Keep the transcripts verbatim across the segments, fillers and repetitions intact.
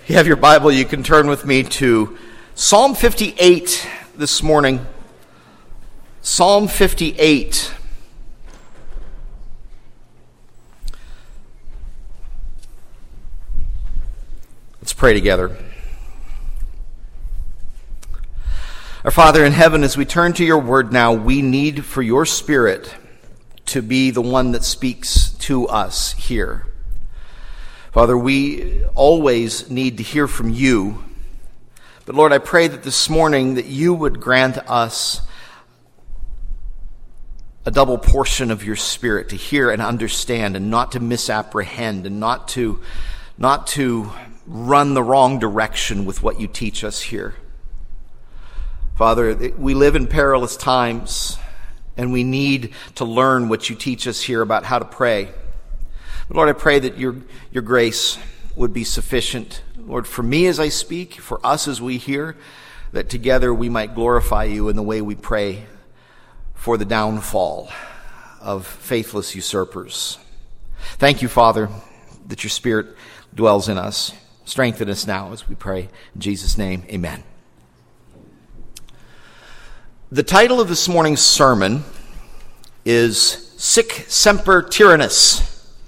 If you have your Bible, you can turn with me to Psalm fifty-eight this morning. Psalm fifty-eight. Let's pray together. Our Father in heaven, as we turn to your word now, we need for your Spirit to be the one that speaks to us here. Father, we always need to hear from you. But Lord, I pray that this morning that you would grant us a double portion of your Spirit to hear and understand and not to misapprehend and not to, not to run the wrong direction with what you teach us here. Father, we live in perilous times and we need to learn what you teach us here about how to pray. But Lord, I pray that your, your grace would be sufficient, Lord, for me as I speak, for us as we hear, that together we might glorify you in the way we pray for the downfall of faithless usurpers. Thank you, Father, that your Spirit dwells in us. Strengthen us now as we pray. In Jesus' name, amen. The title of this morning's sermon is Sic Semper Tyrannis.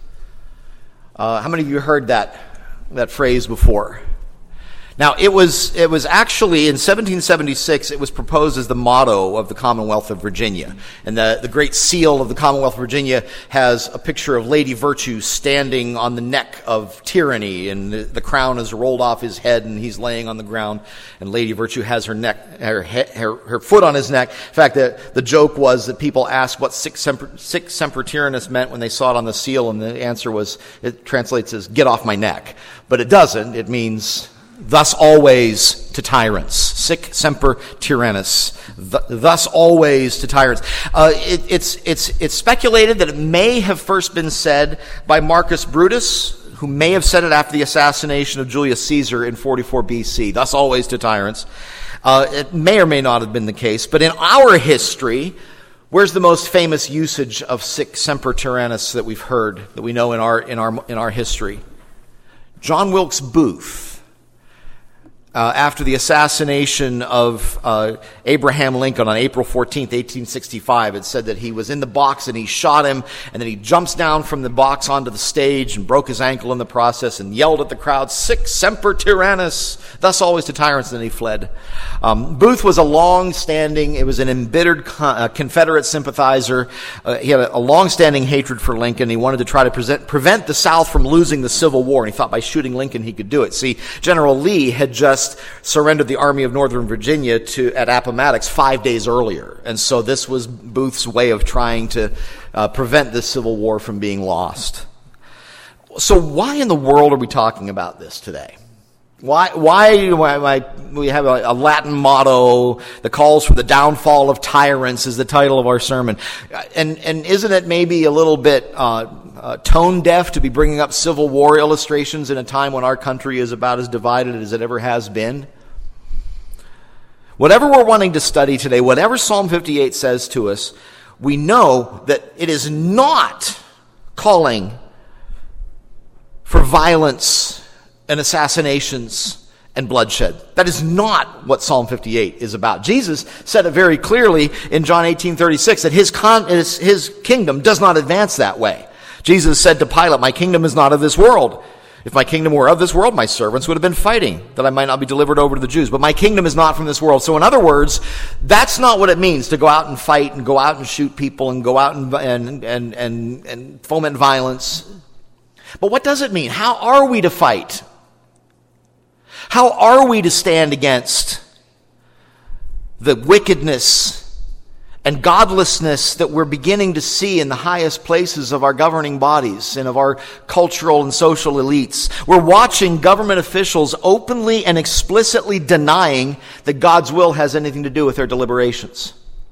Uh, how many of you heard that that phrase before? Now, it was it was actually in seventeen seventy-six, it was proposed as the motto of the Commonwealth of Virginia. And the, the Great Seal of the Commonwealth of Virginia has a picture of Lady Virtue standing on the neck of tyranny, and the, the crown is rolled off his head, and he's laying on the ground, and Lady Virtue has her neck, her her, her foot on his neck. In fact, the, the joke was that people asked what Sic Semper, Sic Semper Tyrannis meant when they saw it on the seal, and the answer was, it translates as, get off my neck. But it doesn't. It means, thus always to tyrants. Sic Semper Tyrannis. Thus always to tyrants. Uh, it, it's, it's, it's speculated that it may have first been said by Marcus Brutus, who may have said it after the assassination of Julius Caesar in forty-four B C. Thus always to tyrants. Uh, it may or may not have been the case, but in our history, where's the most famous usage of Sic Semper Tyrannis that we've heard, that we know in our, in our, in our history? John Wilkes Booth. Uh, after the assassination of uh, Abraham Lincoln on April fourteenth, eighteen sixty-five, it said that he was in the box and he shot him, and then he jumps down from the box onto the stage and broke his ankle in the process and yelled at the crowd, Sic Semper Tyrannis, thus always to tyrants, and then he fled. Um, Booth was a long-standing, it was an embittered con- uh, Confederate sympathizer. Uh, he had a, a long-standing hatred for Lincoln. He wanted to try to present, prevent the South from losing the Civil War, and he thought by shooting Lincoln he could do it. See, General Lee had just surrendered the Army of Northern Virginia to at Appomattox five days earlier. And so this was Booth's way of trying to uh, prevent this Civil War from being lost. So why in the world are we talking about this today? Why, why, why we have a, a Latin motto that calls for the downfall of tyrants is the title of our sermon. And, and isn't it maybe a little bit uh, uh, tone deaf to be bringing up Civil War illustrations in a time when our country is about as divided as it ever has been? Whatever we're wanting to study today, whatever Psalm fifty-eight says to us, we know that it is not calling for violence and assassinations and bloodshed. That is not what Psalm fifty-eight is about. Jesus said it very clearly in John eighteen thirty-six that his, con- his, his kingdom does not advance that way. Jesus said to Pilate, my kingdom is not of this world. If my kingdom were of this world, my servants would have been fighting that I might not be delivered over to the Jews. But my kingdom is not from this world. So in other words, that's not what it means to go out and fight and go out and shoot people and go out and, and, and, and, and foment violence. But what does it mean? How are we to fight? How are we to stand against the wickedness and godlessness that we're beginning to see in the highest places of our governing bodies and of our cultural and social elites? We're watching government officials openly and explicitly denying that God's will has anything to do with their deliberations.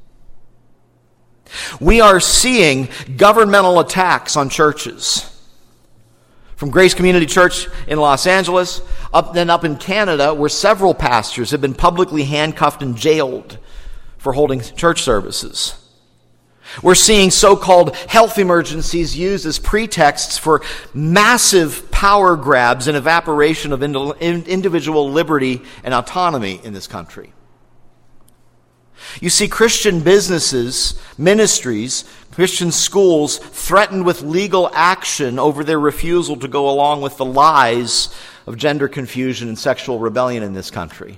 We are seeing governmental attacks on churches. From Grace Community Church in Los Angeles, up then up in Canada, where several pastors have been publicly handcuffed and jailed for holding church services. We're seeing so-called health emergencies used as pretexts for massive power grabs and evaporation of individual liberty and autonomy in this country. You see Christian businesses, ministries, Christian schools threatened with legal action over their refusal to go along with the lies of gender confusion and sexual rebellion in this country.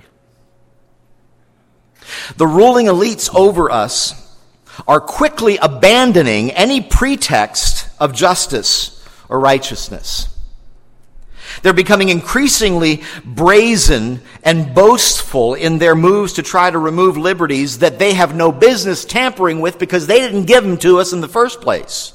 The ruling elites over us are quickly abandoning any pretext of justice or righteousness. They're becoming increasingly brazen and boastful in their moves to try to remove liberties that they have no business tampering with because they didn't give them to us in the first place.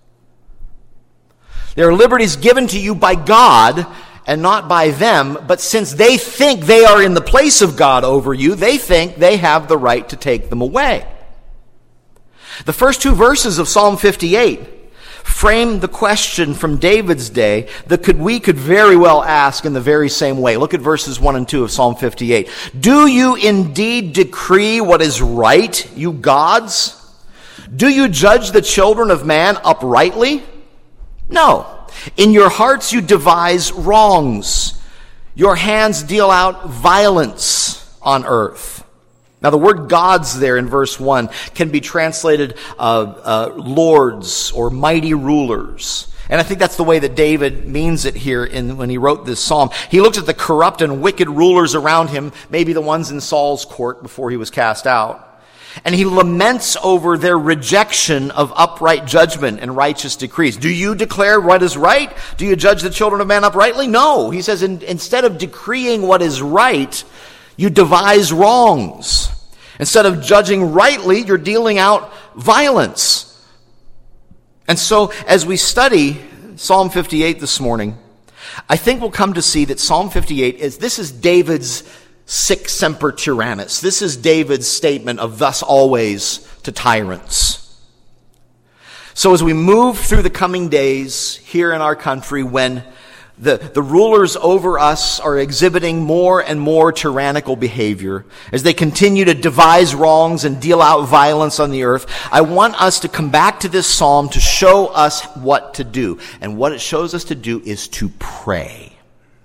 There are liberties given to you by God and not by them, but since they think they are in the place of God over you, they think they have the right to take them away. The first two verses of Psalm fifty-eight frame the question from David's day that could we could very well ask in the very same way. Look at verses one and two of Psalm fifty-eight. Do you indeed decree what is right, you gods? Do you judge the children of man uprightly? No. In your hearts you devise wrongs. Your hands deal out violence on earth. Now, the word gods there in verse one can be translated uh, uh, lords or mighty rulers. And I think that's the way that David means it here in, when he wrote this psalm. He looks at the corrupt and wicked rulers around him, maybe the ones in Saul's court before he was cast out. And he laments over their rejection of upright judgment and righteous decrees. Do you declare what is right? Do you judge the children of man uprightly? No. He says in, instead of decreeing what is right, you devise wrongs. Instead of judging rightly, you're dealing out violence. And so, as we study Psalm fifty-eight this morning, I think we'll come to see that Psalm fifty-eight is, this is David's sic semper tyrannis. This is David's statement of thus always to tyrants. So as we move through the coming days here in our country, when The, the rulers over us are exhibiting more and more tyrannical behavior, as they continue to devise wrongs and deal out violence on the earth, I want us to come back to this psalm to show us what to do. And what it shows us to do is to pray.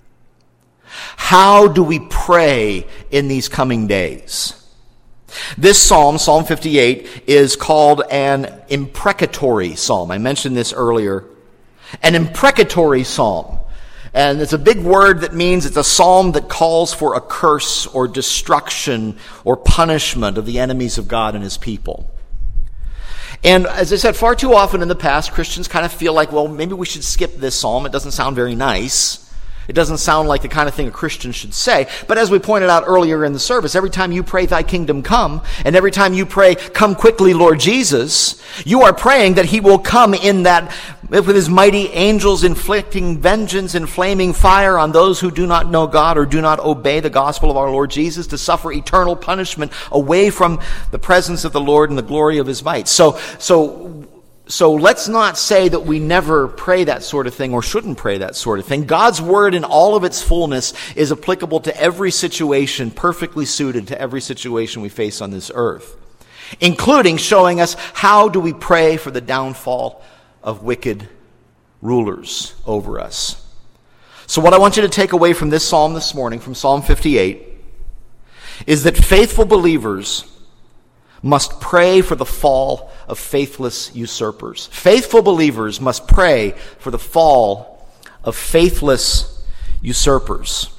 How do we pray in these coming days? This psalm, Psalm fifty-eight, is called an imprecatory psalm. I mentioned this earlier. An imprecatory psalm. And it's a big word that means it's a psalm that calls for a curse or destruction or punishment of the enemies of God and his people. And as I said, far too often in the past, Christians kind of feel like, well, maybe we should skip this psalm. It doesn't sound very nice. It doesn't sound like the kind of thing a Christian should say. But as we pointed out earlier in the service, every time you pray, thy kingdom come, and every time you pray, come quickly, Lord Jesus, you are praying that he will come in that, with his mighty angels inflicting vengeance and flaming fire on those who do not know God or do not obey the gospel of our Lord Jesus, to suffer eternal punishment away from the presence of the Lord and the glory of his might. So, so, So let's not say that we never pray that sort of thing or shouldn't pray that sort of thing. God's word in all of its fullness is applicable to every situation, perfectly suited to every situation we face on this earth, including showing us how do we pray for the downfall of wicked rulers over us. So what I want you to take away from this psalm this morning, from Psalm fifty-eight, is that faithful believers must pray for the fall of faithless usurpers. Faithful believers must pray for the fall of faithless usurpers.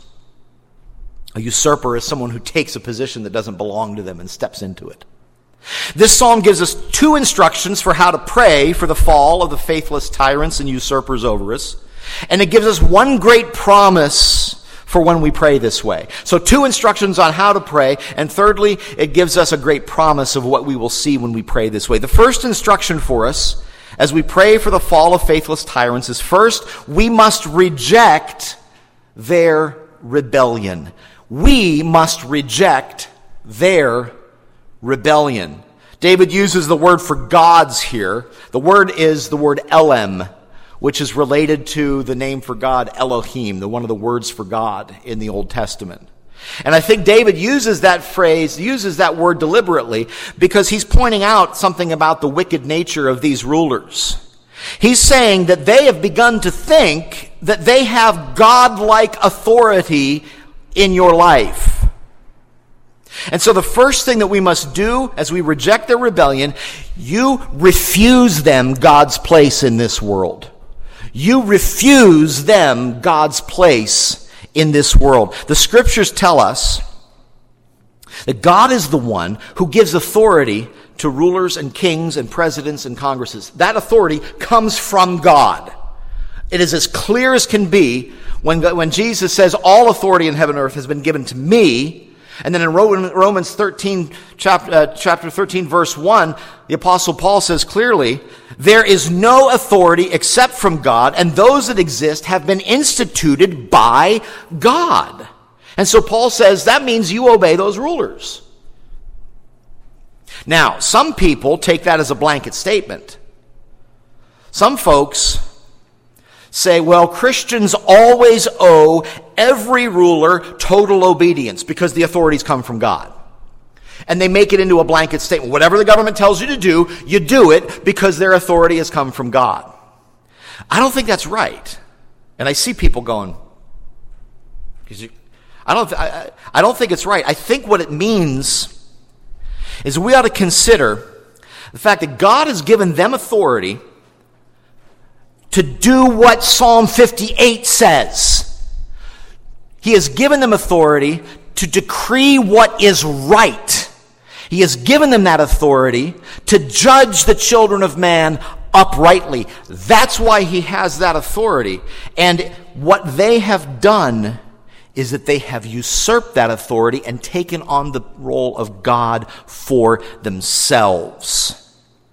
A usurper is someone who takes a position that doesn't belong to them and steps into it. This psalm gives us two instructions for how to pray for the fall of the faithless tyrants and usurpers over us. And it gives us one great promise for when we pray this way. So two instructions on how to pray, and thirdly, it gives us a great promise of what we will see when we pray this way. The first instruction for us, as we pray for the fall of faithless tyrants, is first, we must reject their rebellion. We must reject their rebellion. David uses the word for gods here. The word is the word Elem, which is related to the name for God, Elohim, the one of the words for God in the Old Testament. And I think David uses that phrase, uses that word deliberately, because he's pointing out something about the wicked nature of these rulers. He's saying that they have begun to think that they have God-like authority in your life. And so the first thing that we must do as we reject their rebellion, you refuse them God's place in this world. You refuse them God's place in this world. The scriptures tell us that God is the one who gives authority to rulers and kings and presidents and congresses. That authority comes from God. It is as clear as can be when, when Jesus says, all authority in heaven and earth has been given to me. And then in Romans thirteen, chapter, uh, chapter thirteen, verse one, the Apostle Paul says clearly, there is no authority except from God, and those that exist have been instituted by God. And so Paul says that means you obey those rulers. Now, some people take that as a blanket statement. Some folks say, well, Christians always owe every ruler total obedience because the authorities come from God. And they make it into a blanket statement. Whatever the government tells you to do, you do it because their authority has come from God. I don't think that's right. And I see people going, I don't, I, I don't think it's right. I think what it means is we ought to consider the fact that God has given them authority to do what Psalm fifty-eight says. He has given them authority to decree what is right. He has given them that authority to judge the children of man uprightly. That's why he has that authority. And what they have done is that they have usurped that authority and taken on the role of God for themselves.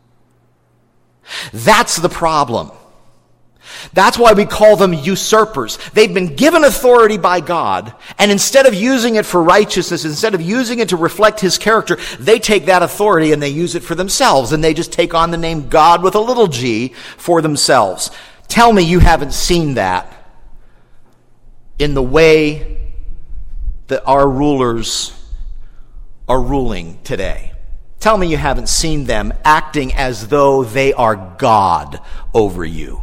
That's the problem. That's why we call them usurpers. They've been given authority by God, and instead of using it for righteousness, instead of using it to reflect his character, they take that authority and they use it for themselves, and they just take on the name God with a little g for themselves. Tell me you haven't seen that in the way that our rulers are ruling today. Tell me you haven't seen them acting as though they are God over you.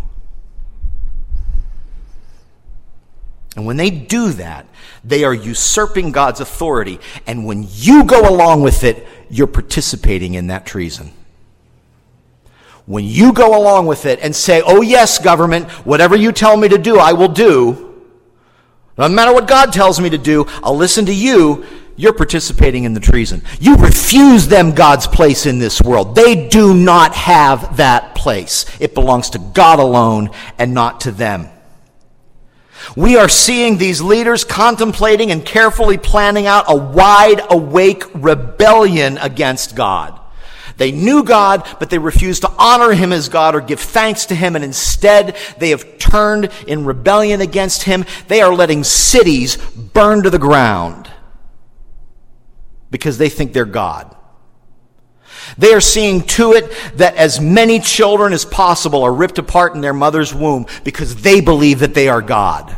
And when they do that, they are usurping God's authority. And when you go along with it, you're participating in that treason. When you go along with it and say, oh yes, government, whatever you tell me to do, I will do. No matter what God tells me to do, I'll listen to you. You're participating in the treason. You refuse them God's place in this world. They do not have that place. It belongs to God alone and not to them. We are seeing these leaders contemplating and carefully planning out a wide-awake rebellion against God. They knew God, but they refused to honor him as God or give thanks to him, and instead they have turned in rebellion against him. They are letting cities burn to the ground because they think they're God. They are seeing to it that as many children as possible are ripped apart in their mother's womb because they believe that they are God.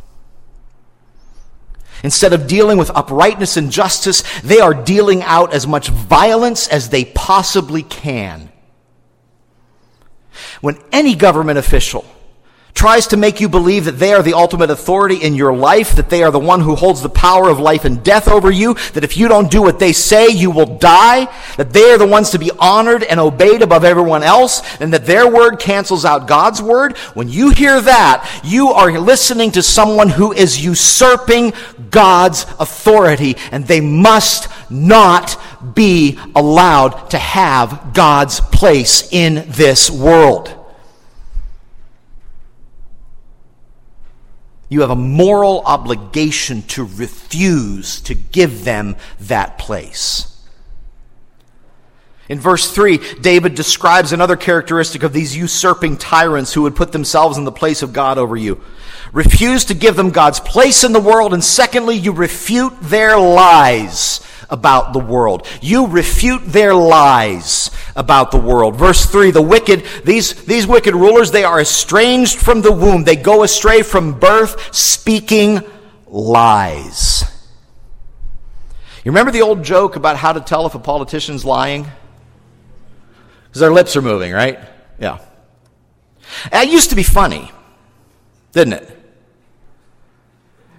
Instead of dealing with uprightness and justice, they are dealing out as much violence as they possibly can. When any government official tries to make you believe that they are the ultimate authority in your life, that they are the one who holds the power of life and death over you, that if you don't do what they say, you will die, that they are the ones to be honored and obeyed above everyone else, and that their word cancels out God's word, when you hear that, you are listening to someone who is usurping God's authority, and they must not be allowed to have God's place in this world. You have a moral obligation to refuse to give them that place. In verse three, David describes another characteristic of these usurping tyrants who would put themselves in the place of God over you. Refuse to give them God's place in the world, and secondly, you refute their lies about the world. You refute their lies about the world. Verse three, the wicked, these, these wicked rulers, they are estranged from the womb. They go astray from birth, speaking lies. You remember the old joke about how to tell if a politician's lying? Because their lips are moving, right? Yeah. That used to be funny, didn't it?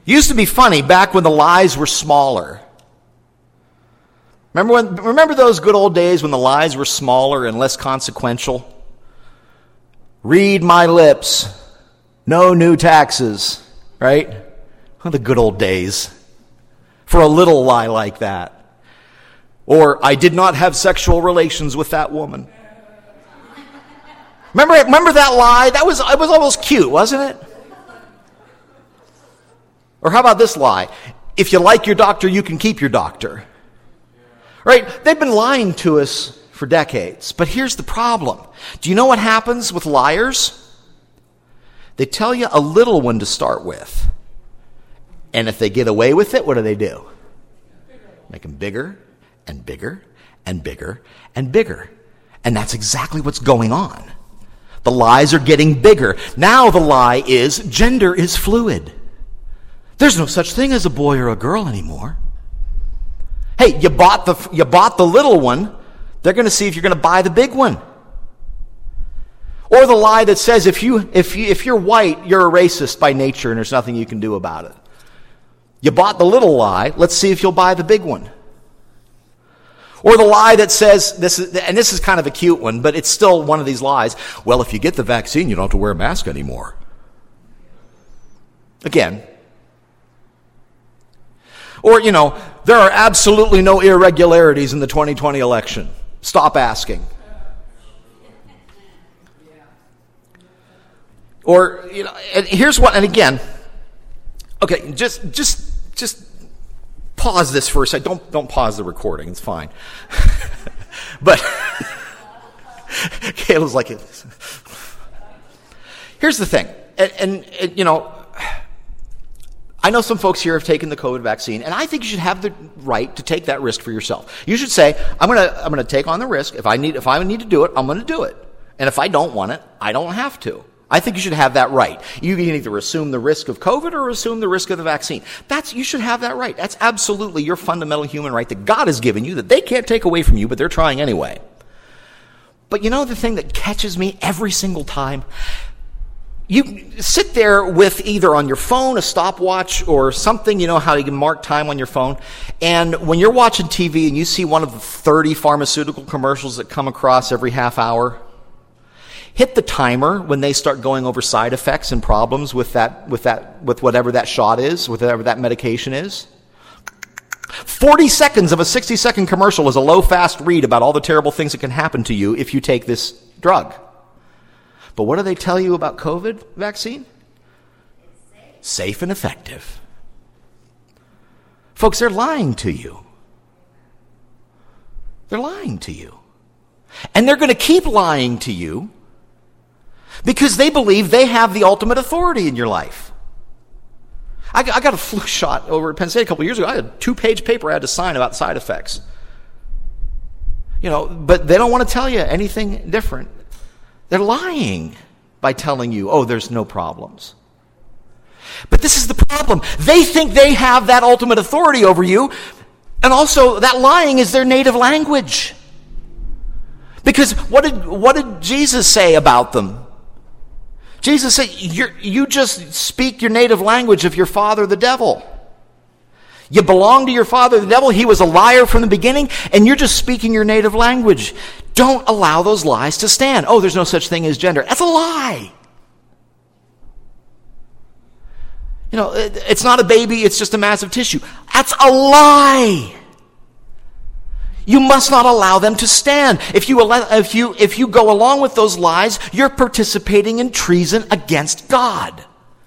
Used to be funny back when the lies were smaller. Remember when? Remember those good old days when the lies were smaller and less consequential? Read my lips. No new taxes. Right? Oh, the good old days. For a little lie like that. Or, I did not have sexual relations with that woman. Remember, remember that lie? That was, it was almost cute, wasn't it? Or how about this lie? If you like your doctor, you can keep your doctor. Right? They've been lying to us for decades. But here's the problem. Do you know what happens with liars? They tell you a little one to start with. And if they get away with it, what do they do? Make them bigger and bigger and bigger and bigger. And that's exactly what's going on. The lies are getting bigger. Now the lie is gender is fluid. There's no such thing as a boy or a girl anymore. Hey, you bought the you bought the little one. They're going to see if you're going to buy the big one. Or the lie that says if you if you if you're white, you're a racist by nature and there's nothing you can do about it. You bought the little lie, let's see if you'll buy the big one. Or the lie that says, this is, and this is kind of a cute one, but it's still one of these lies, well, if you get the vaccine, you don't have to wear a mask anymore. Again. Or, you know, there are absolutely no irregularities in the twenty twenty election. Stop asking. Or, you know, and here's what, and again, okay, just, just, just pause this for a second. Don't, don't pause the recording. It's fine. But Kayla's like, here's the thing, and, and, and you know, I know some folks here have taken the COVID vaccine, and I think you should have the right to take that risk for yourself. You should say, I'm gonna, I'm gonna take on the risk. If I need, if I need to do it, I'm gonna do it. And if I don't want it, I don't have to. I think you should have that right. You can either assume the risk of COVID or assume the risk of the vaccine. That's, you should have that right. That's absolutely your fundamental human right that God has given you that they can't take away from you, but they're trying anyway. But you know the thing that catches me every single time? You sit there with either on your phone, a stopwatch, or something, you know how you can mark time on your phone, and when you're watching T V and you see one of the thirty pharmaceutical commercials that come across every half hour, hit the timer when they start going over side effects and problems with that, with that, with whatever that shot is, with whatever that medication is. forty seconds of a sixty second commercial is a low, fast read about all the terrible things that can happen to you if you take this drug. But what do they tell you about COVID vaccine? Safe. Safe and effective. Folks, they're lying to you. They're lying to you. And they're going to keep lying to you because they believe they have the ultimate authority in your life. I got, I got a flu shot over at Penn State a couple years ago. I had a two-page paper I had to sign about side effects. You know, but they don't want to tell you anything different. They're lying by telling you, oh, there's no problems. But this is the problem. They think they have that ultimate authority over you, and also that lying is their native language. Because what did, what did Jesus say about them? Jesus said, You're, you just speak your native language of your father, the devil. You belong to your father, the devil. He was a liar from the beginning, and you're just speaking your native language. Don't allow those lies to stand. Oh, there's no such thing as gender. That's a lie. You know, it, it's not a baby, it's just a mass of tissue. That's a lie. You must not allow them to stand. If you, allow, if you, if you go along with those lies, you're participating in treason against God.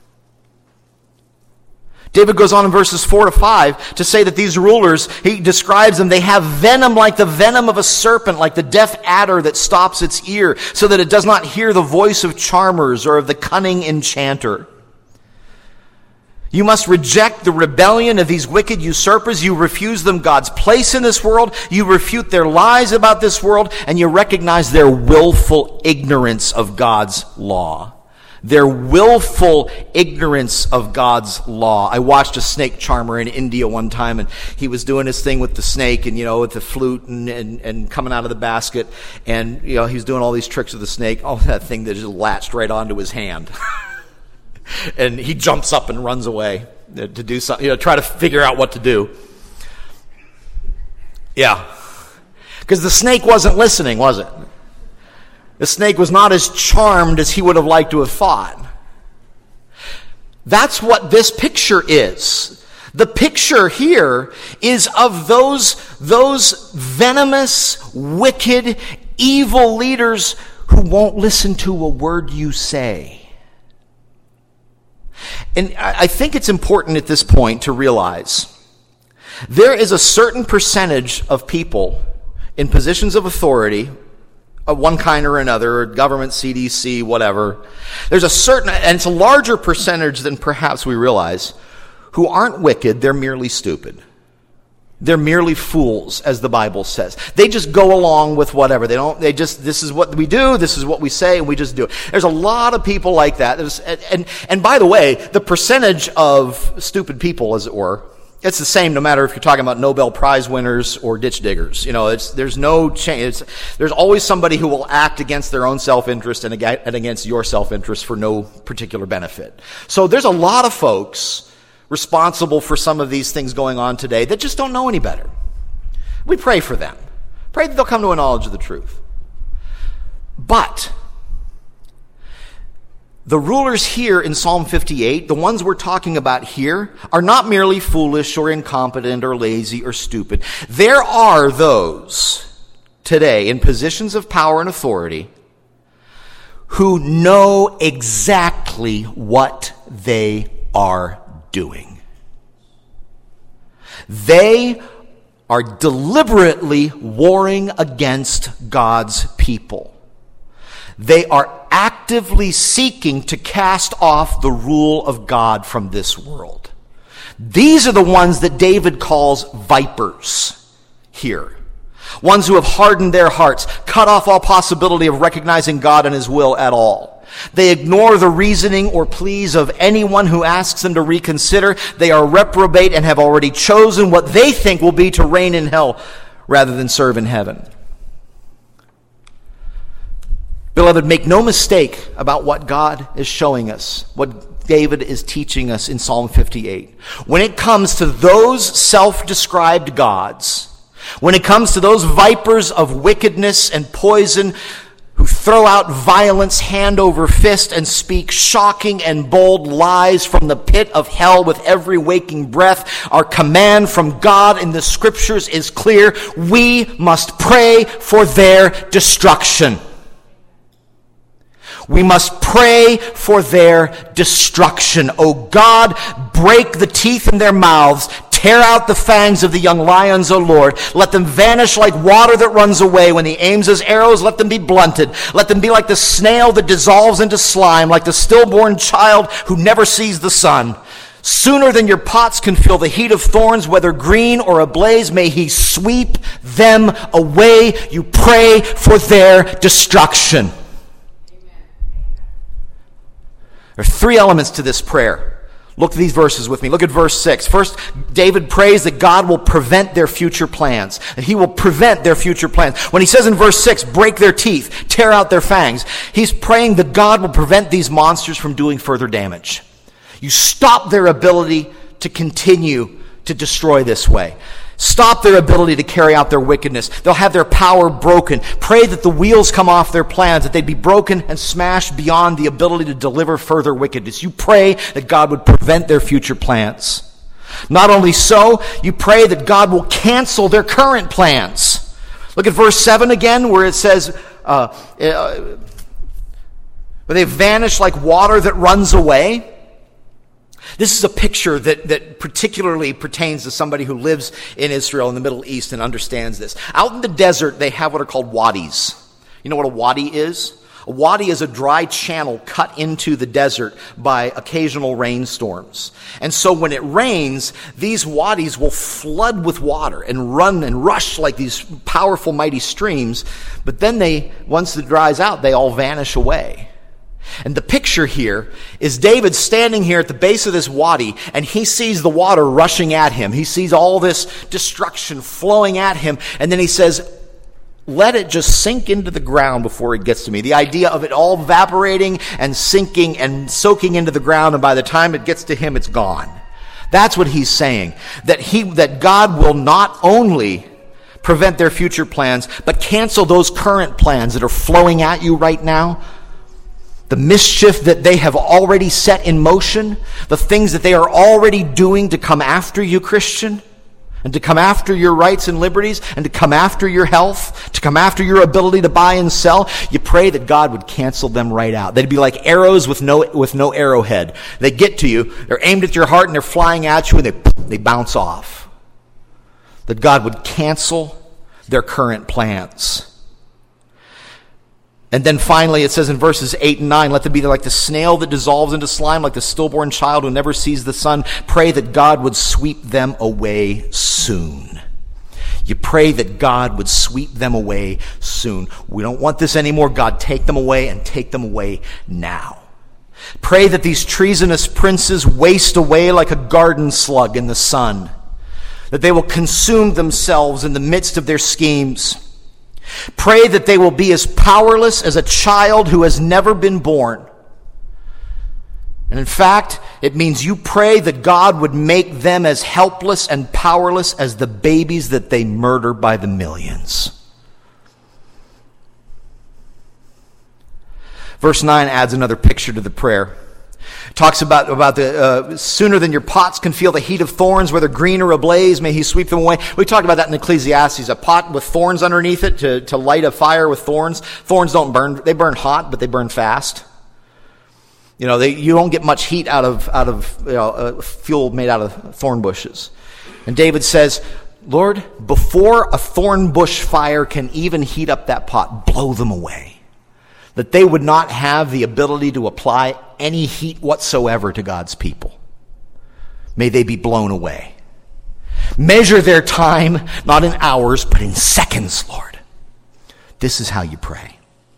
David goes on in verses four to five to say that these rulers, he describes them, they have venom like the venom of a serpent, like the deaf adder that stops its ear, so that it does not hear the voice of charmers or of the cunning enchanter. You must reject the rebellion of these wicked usurpers. You refuse them God's place in this world. You refute their lies about this world, and you recognize their willful ignorance of God's law. Their willful ignorance of God's law. I watched a snake charmer in India one time, and he was doing his thing with the snake, and you know, with the flute and, and, and coming out of the basket, and you know, he was doing all these tricks with the snake. Oh, that thing that just latched right onto his hand. And he jumps up and runs away. to do something, you know, try to figure out what to do. Yeah. Because the snake wasn't listening, was it? The snake was not as charmed as he would have liked to have thought. That's what this picture is. The picture here is of those, those venomous, wicked, evil leaders who won't listen to a word you say. And I think it's important at this point to realize there is a certain percentage of people in positions of authority of one kind or another, government, C D C, whatever. There's a certain, and it's a larger percentage than perhaps we realize, who aren't wicked, they're merely stupid. They're merely fools, as the Bible says. They just go along with whatever. They don't, they just, this is what we do, this is what we say, and we just do it. There's a lot of people like that. There's, and, and, and by the way, the percentage of stupid people, as it were, it's the same no matter if you're talking about Nobel Prize winners or ditch diggers. You know, it's, there's no change. There's always somebody who will act against their own self-interest and against your self-interest for no particular benefit. So there's a lot of folks responsible for some of these things going on today that just don't know any better. We pray for them. Pray that they'll come to a knowledge of the truth. But the rulers here in Psalm fifty-eight, the ones we're talking about here, are not merely foolish or incompetent or lazy or stupid. There are those today in positions of power and authority who know exactly what they are doing. They are deliberately warring against God's people. They are actively seeking to cast off the rule of God from this world. These are the ones that David calls vipers here. Ones who have hardened their hearts, cut off all possibility of recognizing God and His will at all. They ignore the reasoning or pleas of anyone who asks them to reconsider. They are reprobate and have already chosen what they think will be to reign in hell rather than serve in heaven. Beloved, make no mistake about what God is showing us, what David is teaching us in Psalm fifty-eight. When it comes to those self-described gods, when it comes to those vipers of wickedness and poison who throw out violence hand over fist and speak shocking and bold lies from the pit of hell with every waking breath, our command from God in the Scriptures is clear. We must pray for their destruction. We must pray for their destruction. O God, break the teeth in their mouths. Tear out the fangs of the young lions, O Lord. Let them vanish like water that runs away. When he aims his arrows, let them be blunted. Let them be like the snail that dissolves into slime, like the stillborn child who never sees the sun. Sooner than your pots can feel the heat of thorns, whether green or ablaze, may he sweep them away. You pray for their destruction. There are three elements to this prayer. Look at these verses with me. Look at verse six. First, David prays that God will prevent their future plans. That he will prevent their future plans. When he says in verse six, break their teeth, tear out their fangs, he's praying that God will prevent these monsters from doing further damage. You stop their ability to continue to destroy this way. Stop their ability to carry out their wickedness. They'll have their power broken. Pray that the wheels come off their plans, that they'd be broken and smashed beyond the ability to deliver further wickedness. You pray that God would prevent their future plans. Not only so, you pray that God will cancel their current plans. Look at verse seven again, where it says, uh, uh, they vanish like water that runs away. This is a picture that, that particularly pertains to somebody who lives in Israel in the Middle East and understands this. Out in the desert, they have what are called wadis. You know what a wadi is? A wadi is a dry channel cut into the desert by occasional rainstorms. And so when it rains, these wadis will flood with water and run and rush like these powerful, mighty streams. But then they, once it dries out, they all vanish away. And the picture here is David standing here at the base of this wadi, and he sees the water rushing at him. He sees all this destruction flowing at him, and then he says, let it just sink into the ground before it gets to me. The idea of it all evaporating and sinking and soaking into the ground, and by the time it gets to him, it's gone. That's what he's saying. That he, that God will not only prevent their future plans, but cancel those current plans that are flowing at you right now. The mischief that they have already set in motion, the things that they are already doing to come after you, Christian, and to come after your rights and liberties, and to come after your health, to come after your ability to buy and sell. You pray that God would cancel them right out. They'd be like arrows with no with no arrowhead. They get to you, they're aimed at your heart, and they're flying at you, and they they bounce off. That God would cancel their current plans. And then finally it says in verses eight and nine, let them be like the snail that dissolves into slime, like the stillborn child who never sees the sun. Pray that God would sweep them away soon. You pray that God would sweep them away soon. We don't want this anymore. God, take them away, and take them away now. Pray that these treasonous princes waste away like a garden slug in the sun, that they will consume themselves in the midst of their schemes. Pray that they will be as powerless as a child who has never been born. And in fact, it means you pray that God would make them as helpless and powerless as the babies that they murder by the millions. Verse nine adds another picture to the prayer. It talks about, about the uh, sooner than your pots can feel the heat of thorns, whether green or ablaze, may he sweep them away. We talked about that in Ecclesiastes. A pot with thorns underneath it to, to light a fire with thorns. Thorns don't burn. They burn hot, but they burn fast. You know, they, you don't get much heat out of, out of you know, uh, fuel made out of thorn bushes. And David says, Lord, before a thorn bush fire can even heat up that pot, blow them away. That they would not have the ability to apply any heat whatsoever to God's people. May they be blown away. Measure their time, not in hours, but in seconds, Lord. This is how you pray.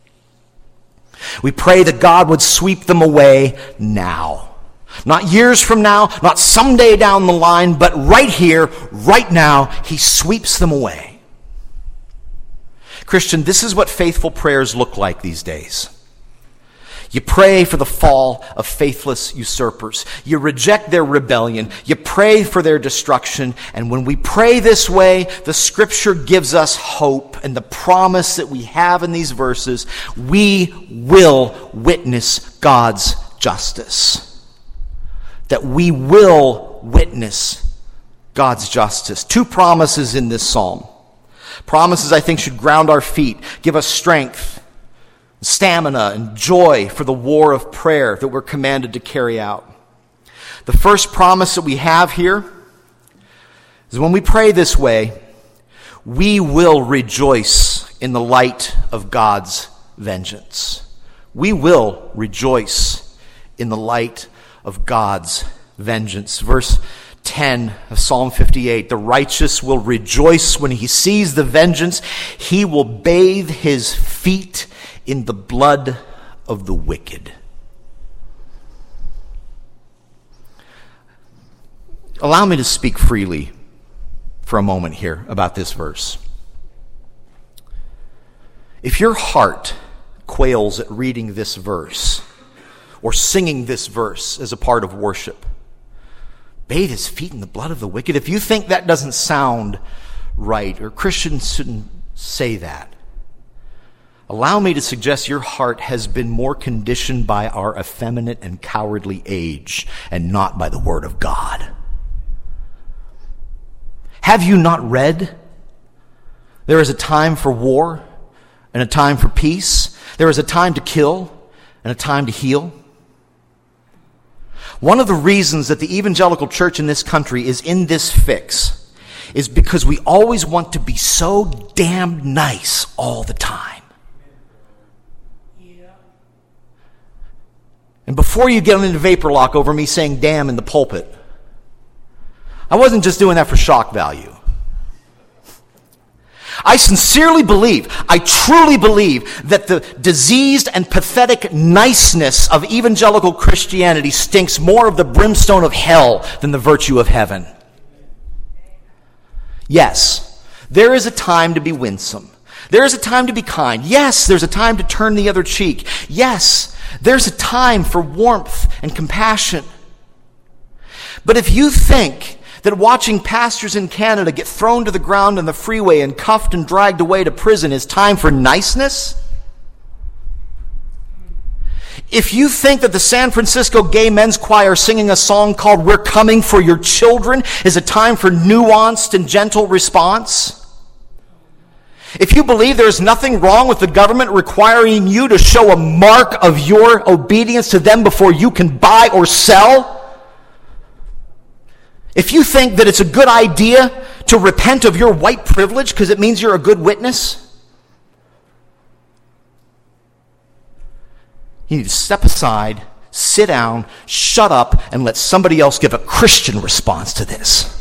We pray that God would sweep them away now. Not years from now, not someday down the line, but right here, right now, he sweeps them away. Christian, this is what faithful prayers look like these days. You pray for the fall of faithless usurpers. You reject their rebellion. You pray for their destruction. And when we pray this way, the scripture gives us hope and the promise that we have in these verses. We will witness God's justice. That we will witness God's justice. Two promises in this psalm. Promises I think should ground our feet, give us strength, stamina, and joy for the war of prayer that we're commanded to carry out. The first promise that we have here is when we pray this way, we will rejoice in the light of God's vengeance. We will rejoice in the light of God's vengeance. Verse ten of Psalm fifty-eight, the righteous will rejoice when he sees the vengeance. He will bathe his feet in the blood of the wicked. Allow me to speak freely for a moment here about this verse. If your heart quails at reading this verse or singing this verse as a part of worship, bathe his feet in the blood of the wicked. If you think that doesn't sound right, or Christians shouldn't say that, allow me to suggest your heart has been more conditioned by our effeminate and cowardly age and not by the Word of God. Have you not read? There is a time for war and a time for peace. There is a time to kill and a time to heal. One of the reasons that the evangelical church in this country is in this fix is because we always want to be so damn nice all the time. Yeah. And before you get into vapor lock over me saying damn in the pulpit, I wasn't just doing that for shock value. I sincerely believe, I truly believe that the diseased and pathetic niceness of evangelical Christianity stinks more of the brimstone of hell than the virtue of heaven. Yes, there is a time to be winsome. There is a time to be kind. Yes, there's a time to turn the other cheek. Yes, there's a time for warmth and compassion. But if you think that watching pastors in Canada get thrown to the ground on the freeway and cuffed and dragged away to prison is time for niceness, if you think that the San Francisco Gay Men's Choir singing a song called "We're Coming for Your Children" is a time for nuanced and gentle response, if you believe there's nothing wrong with the government requiring you to show a mark of your obedience to them before you can buy or sell, if you think that it's a good idea to repent of your white privilege because it means you're a good witness, you need to step aside, sit down, shut up, and let somebody else give a Christian response to this.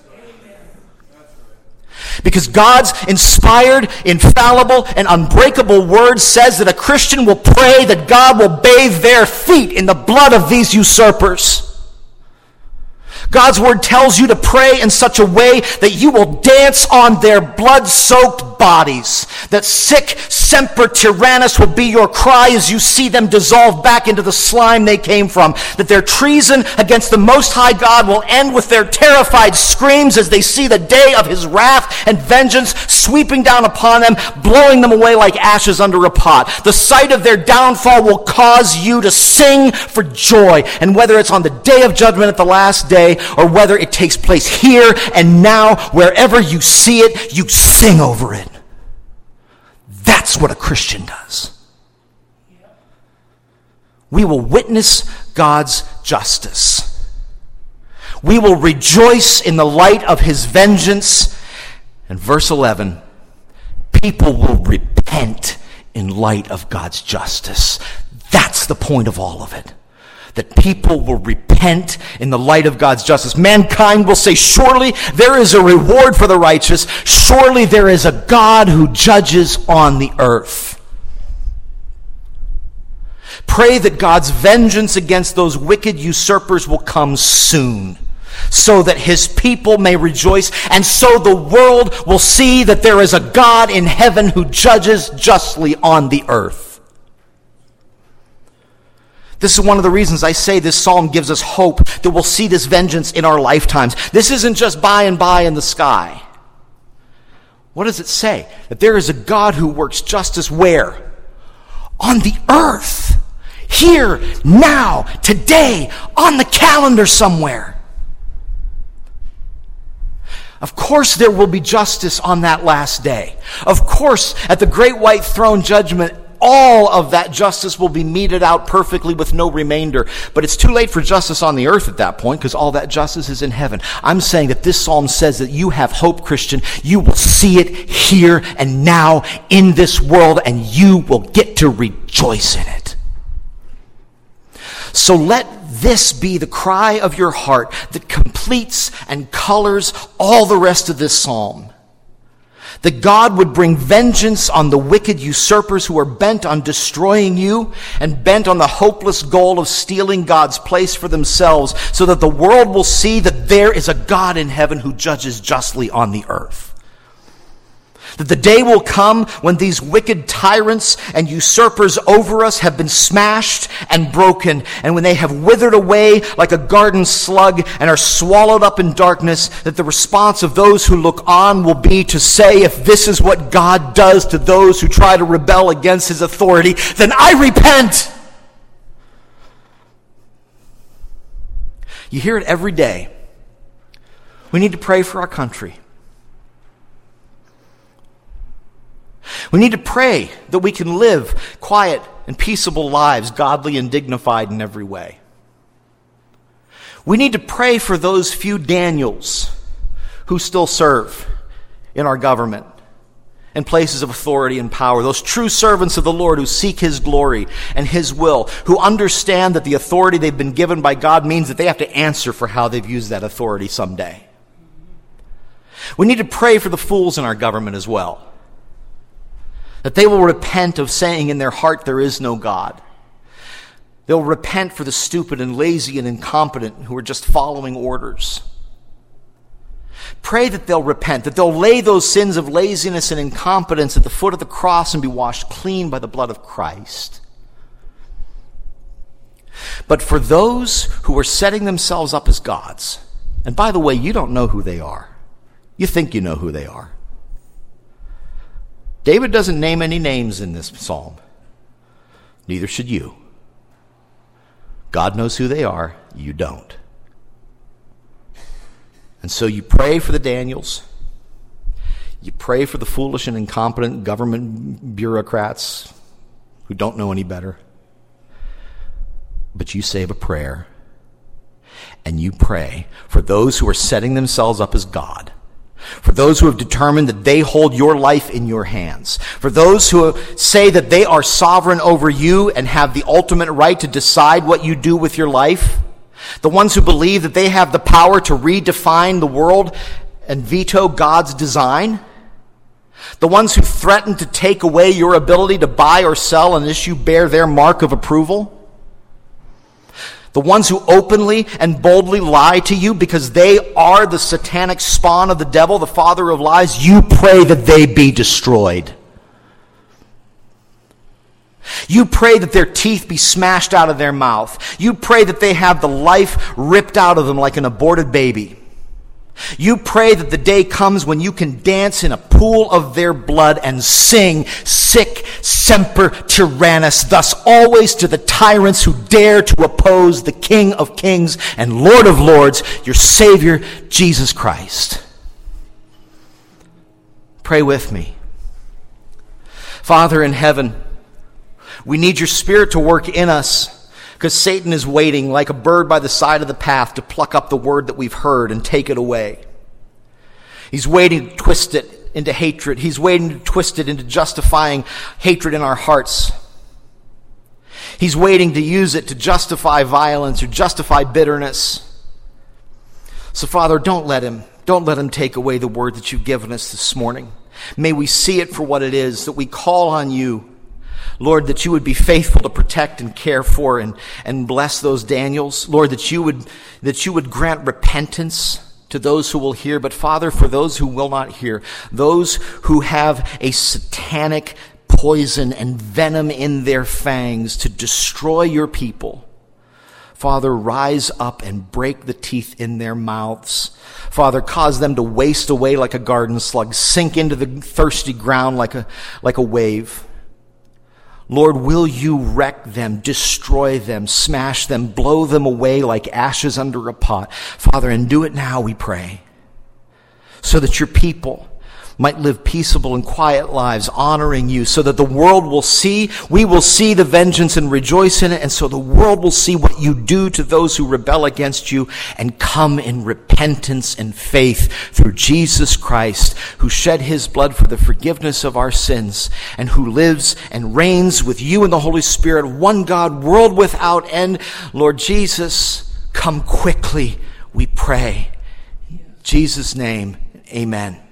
Because God's inspired, infallible, and unbreakable word says that a Christian will pray that God will bathe their feet in the blood of these usurpers. God's word tells you to pray in such a way that you will dance on their blood-soaked bodies. That sic semper tyrannis will be your cry as you see them dissolve back into the slime they came from. That their treason against the Most High God will end with their terrified screams as they see the day of his wrath and vengeance sweeping down upon them, blowing them away like ashes under a pot. The sight of their downfall will cause you to sing for joy. And whether it's on the day of judgment at the last day, or whether it takes place here and now, wherever you see it, you sing over it. That's what a Christian does. We will witness God's justice. We will rejoice in the light of his vengeance. And verse eleven, people will repent in light of God's justice. That's the point of all of it. That people will repent in the light of God's justice. Mankind will say, surely there is a reward for the righteous. Surely there is a God who judges on the earth. Pray that God's vengeance against those wicked usurpers will come soon, so that his people may rejoice, and so the world will see that there is a God in heaven who judges justly on the earth. This is one of the reasons I say this psalm gives us hope that we'll see this vengeance in our lifetimes. This isn't just by and by in the sky. What does it say? That there is a God who works justice where? On the earth. Here, now, today, on the calendar somewhere. Of course there will be justice on that last day. Of course, at the great white throne judgment, all of that justice will be meted out perfectly with no remainder. But it's too late for justice on the earth at that point, because all that justice is in heaven. I'm saying that this psalm says that you have hope, Christian. You will see it here and now in this world, and you will get to rejoice in it. So let this be the cry of your heart that completes and colors all the rest of this psalm. That God would bring vengeance on the wicked usurpers who are bent on destroying you and bent on the hopeless goal of stealing God's place for themselves, so that the world will see that there is a God in heaven who judges justly on the earth. That the day will come when these wicked tyrants and usurpers over us have been smashed and broken, and when they have withered away like a garden slug and are swallowed up in darkness, that the response of those who look on will be to say, if this is what God does to those who try to rebel against his authority, then I repent. You hear it every day. We need to pray for our country. We need to pray that we can live quiet and peaceable lives, godly and dignified in every way. We need to pray for those few Daniels who still serve in our government in places of authority and power, those true servants of the Lord who seek his glory and his will, who understand that the authority they've been given by God means that they have to answer for how they've used that authority someday. We need to pray for the fools in our government as well, that they will repent of saying in their heart there is no God. They'll repent for the stupid and lazy and incompetent who are just following orders. Pray that they'll repent, that they'll lay those sins of laziness and incompetence at the foot of the cross and be washed clean by the blood of Christ. But for those who are setting themselves up as gods, and by the way, you don't know who they are. You think you know who they are. David doesn't name any names in this psalm. Neither should you. God knows who they are. You don't. And so you pray for the Daniels. You pray for the foolish and incompetent government bureaucrats who don't know any better. But you say a prayer, and you pray for those who are setting themselves up as God, for those who have determined that they hold your life in your hands, for those who say that they are sovereign over you and have the ultimate right to decide what you do with your life, the ones who believe that they have the power to redefine the world and veto God's design, the ones who threaten to take away your ability to buy or sell unless you bear their mark of approval, the ones who openly and boldly lie to you because they are the satanic spawn of the devil, the father of lies, you pray that they be destroyed. You pray that their teeth be smashed out of their mouth. You pray that they have the life ripped out of them like an aborted baby. You pray that the day comes when you can dance in a pool of their blood and sing, Sic semper tyrannis, thus always to the tyrants who dare to oppose the King of kings and Lord of lords, your Savior, Jesus Christ. Pray with me. Father in heaven, we need your Spirit to work in us, because Satan is waiting like a bird by the side of the path to pluck up the word that we've heard and take it away. He's waiting to twist it into hatred. He's waiting to twist it into justifying hatred in our hearts. He's waiting to use it to justify violence or justify bitterness. So, Father, don't let him. Don't let him take away the word that you've given us this morning. May we see it for what it is, that we call on you, Lord, that you would be faithful to protect and care for and, and bless those Daniels. Lord, that you would that you would grant repentance to those who will hear. But Father, for those who will not hear, those who have a satanic poison and venom in their fangs to destroy your people, Father, rise up and break the teeth in their mouths. Father, cause them to waste away like a garden slug, sink into the thirsty ground like a like a wave. Lord, will you wreck them, destroy them, smash them, blow them away like ashes under a pot. Father, and do it now, we pray, so that your people might live peaceable and quiet lives, honoring you, so that the world will see, we will see the vengeance and rejoice in it, and so the world will see what you do to those who rebel against you and come in repentance and faith through Jesus Christ, who shed his blood for the forgiveness of our sins, and who lives and reigns with you in the Holy Spirit, one God, world without end. Lord Jesus, come quickly, we pray. In Jesus' name, amen.